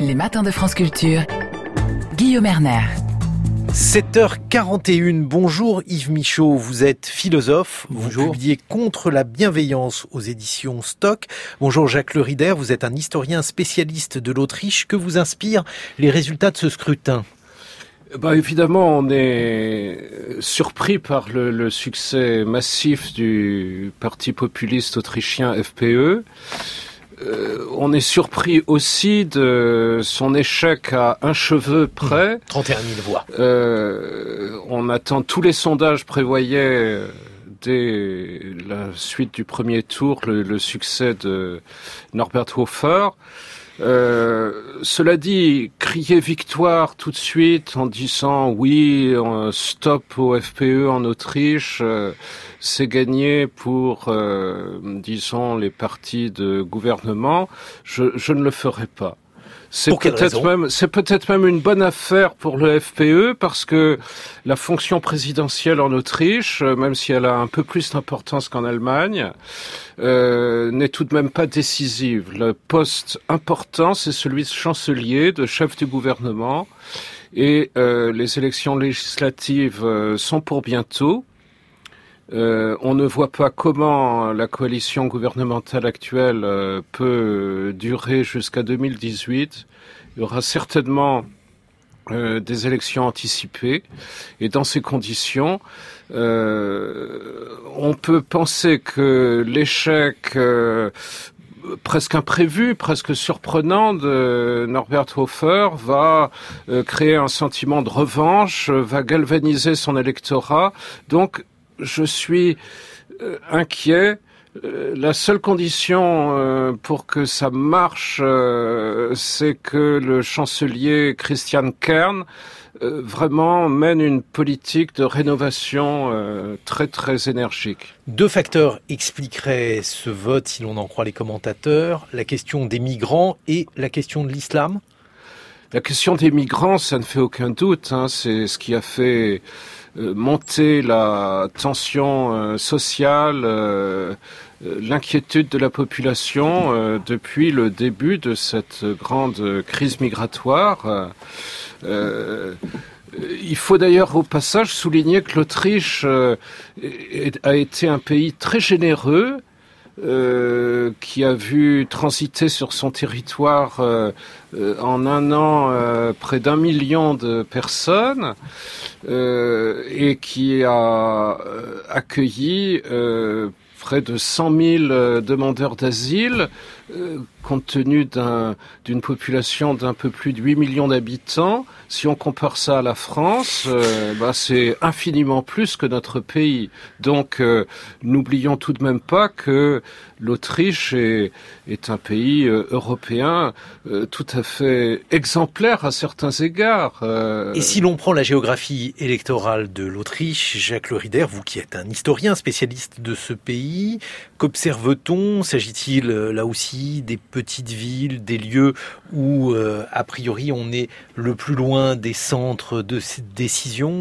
Les matins de France Culture. Guillaume Erner. 7h41. Bonjour Yves Michaud, vous êtes philosophe. Bonjour. Vous publiez Contre la bienveillance aux éditions Stock. Bonjour Jacques Le Rider, vous êtes un historien spécialiste de l'Autriche. Que vous inspirent les résultats de ce scrutin ? Évidemment, on est surpris par le succès massif du parti populiste autrichien FPÖ. On est surpris aussi de son échec à un cheveu près. 31 000 voix. Tous les sondages prévoyaient dès la suite du premier tour le succès de Norbert Hofer. Cela dit, crier victoire tout de suite en disant oui, stop au FPÖ en Autriche, c'est gagné pour, disons, les partis de gouvernement, je ne le ferai pas. C'est peut-être même une bonne affaire pour le FPÖ parce que la fonction présidentielle en Autriche, même si elle a un peu plus d'importance qu'en Allemagne, n'est tout de même pas décisive. Le poste important, c'est celui de chancelier, de chef du gouvernement, et les élections législatives sont pour bientôt. On ne voit pas comment la coalition gouvernementale actuelle peut durer jusqu'à 2018. Il y aura certainement des élections anticipées. Et dans ces conditions, on peut penser que l'échec presque imprévu, presque surprenant de Norbert Hofer va créer un sentiment de revanche, va galvaniser son électorat. Donc, je suis inquiet. La seule condition pour que ça marche, c'est que le chancelier Christian Kern vraiment mène une politique de rénovation très très énergique. Deux facteurs expliqueraient ce vote, si l'on en croit les commentateurs, la question des migrants et la question de l'islam. La question des migrants, ça ne fait aucun doute, c'est ce qui a fait monter la tension sociale, l'inquiétude de la population depuis le début de cette grande crise migratoire. Il faut d'ailleurs au passage souligner que l'Autriche a été un pays très généreux, qui a vu transiter sur son territoire en un an près d'1 million de personnes et qui a accueilli près de 100 000 demandeurs d'asile, compte tenu d'une population d'un peu plus de 8 millions d'habitants. Si on compare ça à la France, c'est infiniment plus que notre pays. Donc, n'oublions tout de même pas que l'Autriche est un pays européen tout à fait exemplaire à certains égards. Et si l'on prend la géographie électorale de l'Autriche, Jacques Le Rider, vous qui êtes un historien spécialiste de ce pays, qu'observe-t-on ? S'agit-il là aussi des petites villes, des lieux où a priori on est le plus loin des centres de décision ?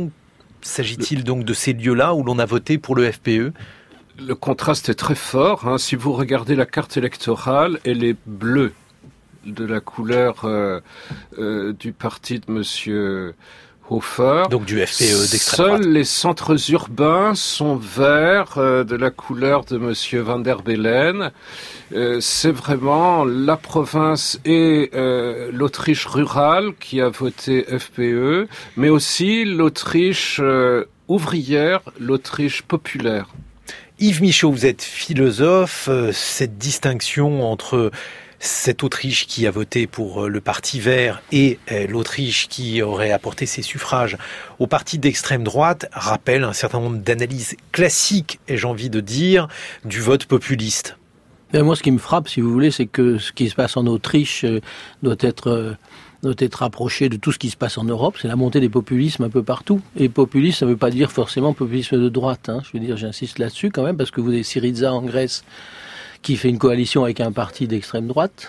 S'agit-il donc de ces lieux-là où l'on a voté pour le FPÖ ? Le contraste est très fort. Si vous regardez la carte électorale, elle est bleue, de la couleur du parti de Monsieur Hofer. Donc du FPÖ d'extrême droite. Seuls les centres urbains sont verts, de la couleur de Monsieur Van der Bellen. C'est vraiment la province et l'Autriche rurale qui a voté FPÖ, mais aussi l'Autriche ouvrière, l'Autriche populaire. Yves Michaud, vous êtes philosophe. Cette distinction entre cette Autriche qui a voté pour le Parti vert et l'Autriche qui aurait apporté ses suffrages au parti d'extrême droite rappelle un certain nombre d'analyses classiques, ai-je envie de dire, du vote populiste. Moi, ce qui me frappe, si vous voulez, c'est que ce qui se passe en Autriche doit être rapproché de tout ce qui se passe en Europe. C'est la montée des populismes un peu partout. Et populiste, ça ne veut pas dire forcément populisme de droite. Je veux dire, j'insiste là-dessus quand même, parce que vous avez Syriza en Grèce qui fait une coalition avec un parti d'extrême droite,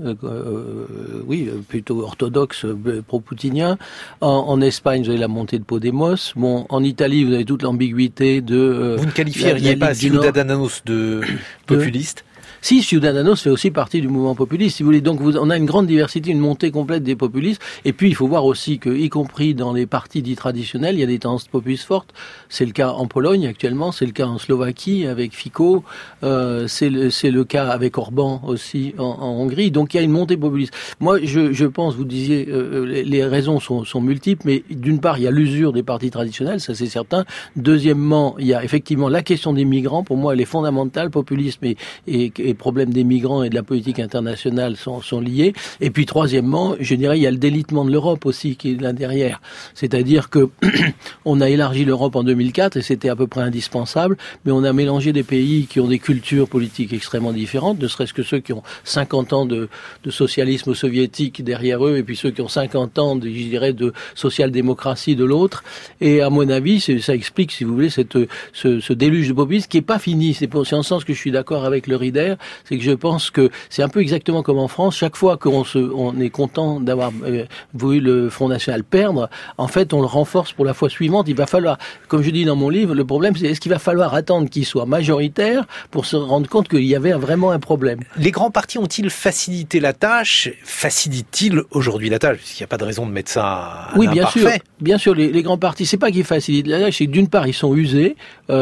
plutôt orthodoxe, pro-poutinien. En Espagne, vous avez la montée de Podemos. Bon, en Italie, vous avez toute l'ambiguïté de... vous ne qualifieriez pas Ciudadanos de populiste ? Si, Ciudadanos fait aussi partie du mouvement populiste, si vous voulez. Donc on a une grande diversité, une montée complète des populistes. Et puis il faut voir aussi que, y compris dans les partis dits traditionnels, il y a des tendances populistes fortes. C'est le cas en Pologne actuellement, c'est le cas en Slovaquie avec Fico, c'est le cas avec Orban aussi en Hongrie. Donc il y a une montée populiste. Moi, je pense, vous disiez, les raisons sont multiples, mais d'une part, il y a l'usure des partis traditionnels, ça c'est certain. Deuxièmement, il y a effectivement la question des migrants. Pour moi, elle est fondamentale. Populisme et problème des migrants et de la politique internationale sont liés. Et puis troisièmement, je dirais, il y a le délitement de l'Europe aussi qui est là derrière. C'est-à-dire que on a élargi l'Europe en 2004 et c'était à peu près indispensable, mais on a mélangé des pays qui ont des cultures politiques extrêmement différentes, ne serait-ce que ceux qui ont 50 ans de socialisme soviétique derrière eux et puis ceux qui ont 50 ans je dirais, de social-démocratie de l'autre. Et à mon avis, ça explique, si vous voulez, ce déluge de populisme qui est pas fini. C'est en ce sens que je suis d'accord avec le Rider, c'est que je pense que c'est un peu exactement comme en France. Chaque fois on est content d'avoir vu le Front National perdre, en fait, on le renforce pour la fois suivante. Il va falloir, comme je dis dans mon livre, le problème, c'est est-ce qu'il va falloir attendre qu'il soit majoritaire pour se rendre compte qu'il y avait vraiment un problème. Les grands partis ont-ils facilité la tâche? Facilitent-ils aujourd'hui la tâche? Puisqu'il n'y a pas de raison de mettre ça à oui, l'imparfait. Bien sûr, les grands partis, c'est pas qu'ils facilitent la tâche, c'est que d'une part, ils sont usés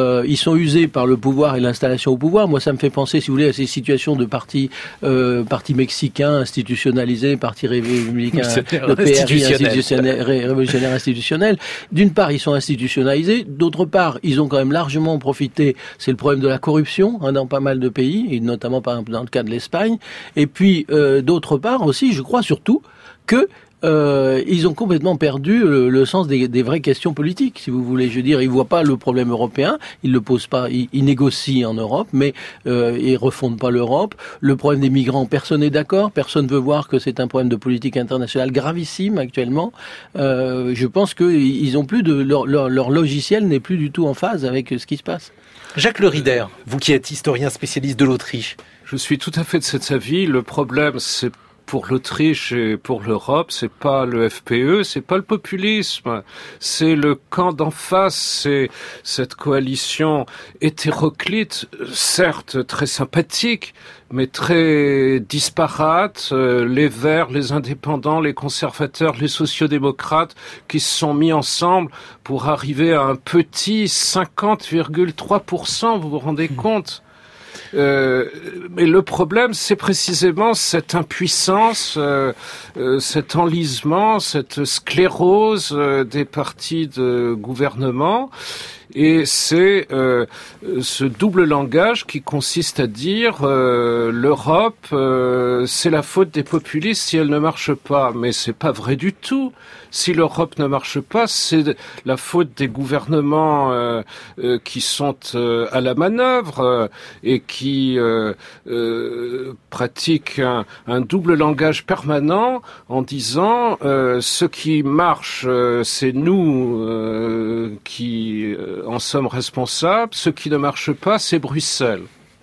par le pouvoir et l'installation au pouvoir. Moi, ça me fait penser, si vous voulez, à ces situations de partis mexicains institutionnalisés, partis républicains, le PRI révolutionnaire institutionnel. D'une part, ils sont institutionnalisés. D'autre part, ils ont quand même largement profité. C'est le problème de la corruption dans pas mal de pays, et notamment par exemple dans le cas de l'Espagne. Et puis, d'autre part aussi, je crois surtout que ils ont complètement perdu le sens des vraies questions politiques, si vous voulez. Je veux dire, ils voient pas le problème européen, ils le posent pas, ils négocient en Europe, mais ils refondent pas l'Europe. Le problème des migrants, personne n'est d'accord, personne veut voir que c'est un problème de politique internationale gravissime actuellement. Je pense que ils ont plus leur logiciel n'est plus du tout en phase avec ce qui se passe. Jacques Le Rider, vous qui êtes historien spécialiste de l'Autriche. Je suis tout à fait de cet avis. Le problème, c'est pour l'Autriche et pour l'Europe, c'est pas le FPE, c'est pas le populisme, c'est le camp d'en face, c'est cette coalition hétéroclite, certes très sympathique, mais très disparate, les Verts, les indépendants, les conservateurs, les sociodémocrates qui se sont mis ensemble pour arriver à un petit 50,3%, vous vous rendez compte ? Mais le problème, c'est précisément cette impuissance, cet enlisement, cette sclérose des partis de gouvernement. Et c'est ce double langage qui consiste à dire l'Europe, c'est la faute des populistes si elle ne marche pas. Mais c'est pas vrai du tout. Si l'Europe ne marche pas, c'est la faute des gouvernements qui sont à la manœuvre et qui pratiquent un double langage permanent en disant ce qui marche, c'est nous qui en sommes responsables. Ce qui ne marche pas, c'est Bruxelles.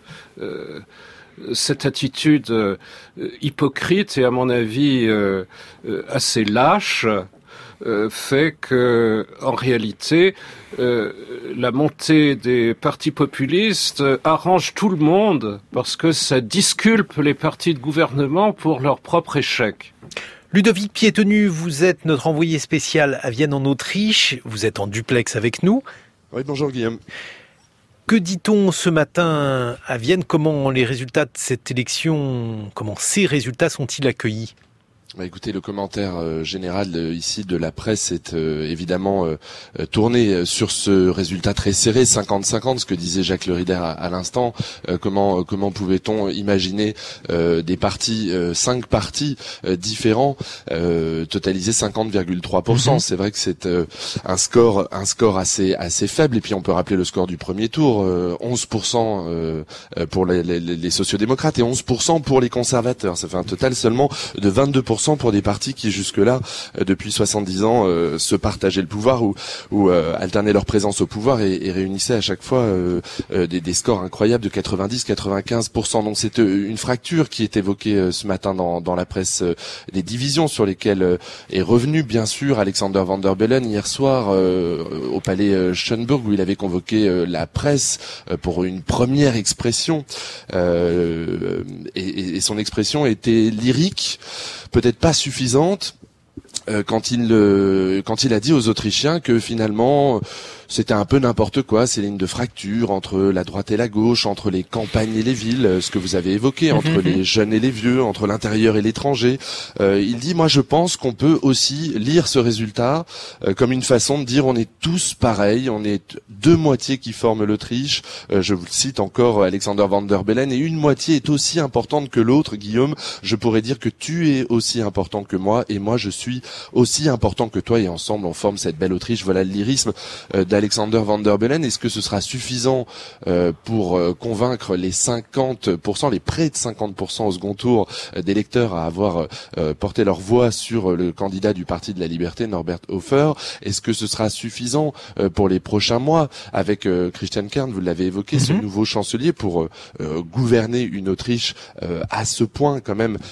Cette attitude hypocrite et à mon avis assez lâche fait que, en réalité, la montée des partis populistes arrange tout le monde parce que ça disculpe les partis de gouvernement pour leur propre échec. Ludovic Piétenu, vous êtes notre envoyé spécial à Vienne en Autriche. Vous êtes en duplex avec nous. Oui, bonjour Guillaume. Que dit-on ce matin à Vienne? Comment les résultats de cette élection, comment ces résultats sont-ils accueillis? Bah écoutez, le commentaire général ici de la presse est évidemment tourné sur ce résultat très serré, 50-50, ce que disait Jacques Le Rider à l'instant. Comment pouvait-on imaginer des partis, 5 partis différents totaliser 50,3%. C'est vrai que c'est un score assez faible. Et puis on peut rappeler le score du premier tour, 11% pour les sociodémocrates et 11% pour les conservateurs. Ça fait un total seulement de 22% 50% pour des partis qui jusque-là, depuis 70 ans, se partageaient le pouvoir ou alternaient leur présence au pouvoir et réunissaient à chaque fois des scores incroyables de 90-95%. Donc c'est une fracture qui est évoquée ce matin dans la presse, des divisions sur lesquelles est revenu bien sûr Alexander Van der Bellen hier soir au palais Schönburg, où il avait convoqué la presse pour une première expression et son expression était lyrique, peut-être pas suffisante, quand il a dit aux Autrichiens que finalement c'était un peu n'importe quoi, ces lignes de fracture entre la droite et la gauche, entre les campagnes et les villes, ce que vous avez évoqué, entre les jeunes et les vieux, entre l'intérieur et l'étranger. Il dit, moi je pense qu'on peut aussi lire ce résultat comme une façon de dire on est tous pareils, on est deux moitiés qui forment l'Autriche. Je vous cite encore Alexander Van der Bellen, et une moitié est aussi importante que l'autre. Guillaume, je pourrais dire que tu es aussi important que moi, et moi je suis aussi important que toi, et ensemble on forme cette belle Autriche. Voilà le lyrisme d'Alexander Van der Bellen. Est-ce que ce sera suffisant pour convaincre les 50%, les près de 50% au second tour d'électeurs à avoir porté leur voix sur le candidat du Parti de la Liberté, Norbert Hofer? Est-ce que ce sera suffisant pour les prochains mois avec Christian Kern, vous l'avez évoqué, ce nouveau chancelier, pour gouverner une Autriche à ce point quand même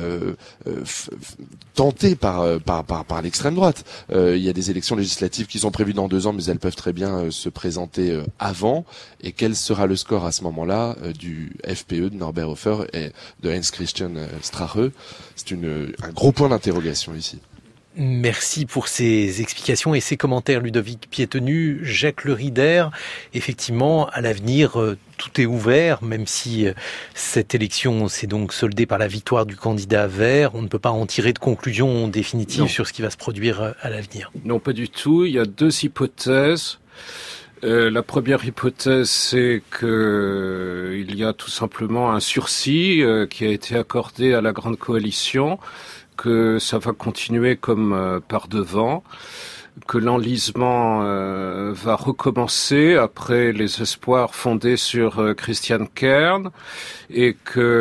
tentée par l'extrême droite? Il y a des élections législatives qui sont prévues dans 2 ans, mais elles peuvent très bien se présenter avant. Et quel sera le score à ce moment-là du FPE de Norbert Hofer et de Heinz Christian Strache? C'est un gros point d'interrogation ici. Merci pour ces explications et ces commentaires, Ludovic Piétenu. Jacques Le Rider, effectivement, à l'avenir, tout est ouvert, même si cette élection s'est donc soldée par la victoire du candidat vert. On ne peut pas en tirer de conclusion définitive sur ce qui va se produire à l'avenir. Non, pas du tout. Il y a 2 hypothèses. La première hypothèse, c'est que il y a tout simplement un sursis qui a été accordé à la Grande Coalition, que ça va continuer comme par devant, que l'enlisement va recommencer après les espoirs fondés sur Christian Kern, et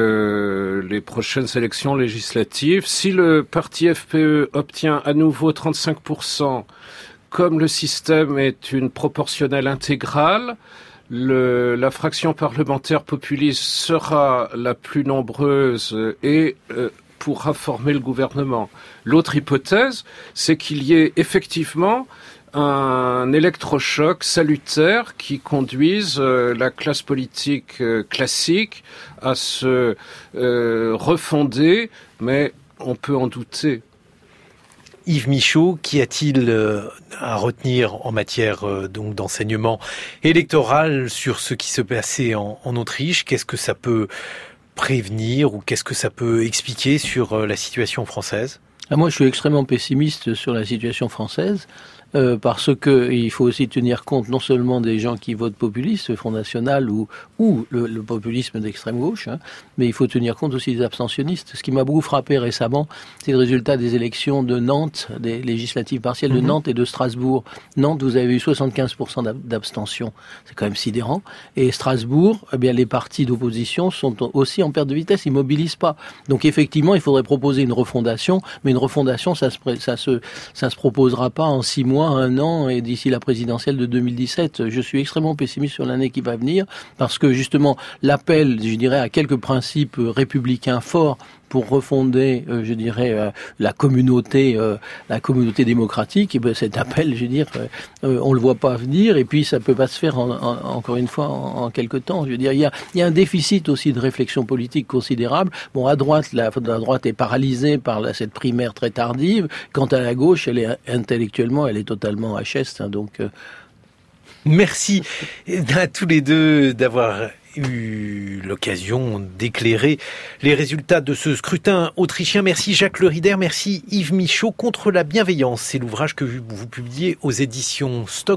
que les prochaines élections législatives, si le parti FPE obtient à nouveau 35%, comme le système est une proportionnelle intégrale, la fraction parlementaire populiste sera la plus nombreuse et pourra former le gouvernement. L'autre hypothèse, c'est qu'il y ait effectivement un électrochoc salutaire qui conduise la classe politique classique à se refonder, mais on peut en douter. Yves Michaud, qu'y a-t-il à retenir en matière donc d'enseignement électoral sur ce qui se passait en Autriche? Qu'est-ce que ça peut prévenir ou qu'est-ce que ça peut expliquer sur la situation française? Moi, je suis extrêmement pessimiste sur la situation française. Parce que il faut aussi tenir compte non seulement des gens qui votent populiste, Front National ou le populisme d'extrême gauche, mais il faut tenir compte aussi des abstentionnistes. Ce qui m'a beaucoup frappé récemment, c'est le résultat des élections de Nantes, des législatives partielles de Nantes et de Strasbourg. Nantes, vous avez eu 75% d'abstention, c'est quand même sidérant. Et Strasbourg, eh bien les partis d'opposition sont aussi en perte de vitesse, ils mobilisent pas. Donc effectivement, il faudrait proposer une refondation, mais une refondation, ça se proposera pas en 6 mois, 1 an et d'ici la présidentielle de 2017. Je suis extrêmement pessimiste sur l'année qui va venir parce que justement l'appel, je dirais, à quelques principes républicains forts pour refonder, je dirais, la communauté démocratique, et ben cet appel, je veux dire, on le voit pas venir, et puis ça peut pas se faire encore une fois en quelque temps. Je veux dire, il y a un déficit aussi de réflexion politique considérable. Bon, à droite, la droite est paralysée par cette primaire très tardive. Quant à la gauche, elle est intellectuellement, elle est totalement HS. Donc, merci à tous les deux d'avoir eu l'occasion d'éclairer les résultats de ce scrutin autrichien. Merci Jacques Le Rider, merci Yves Michaud. Contre la bienveillance, c'est l'ouvrage que vous publiez aux éditions Stock.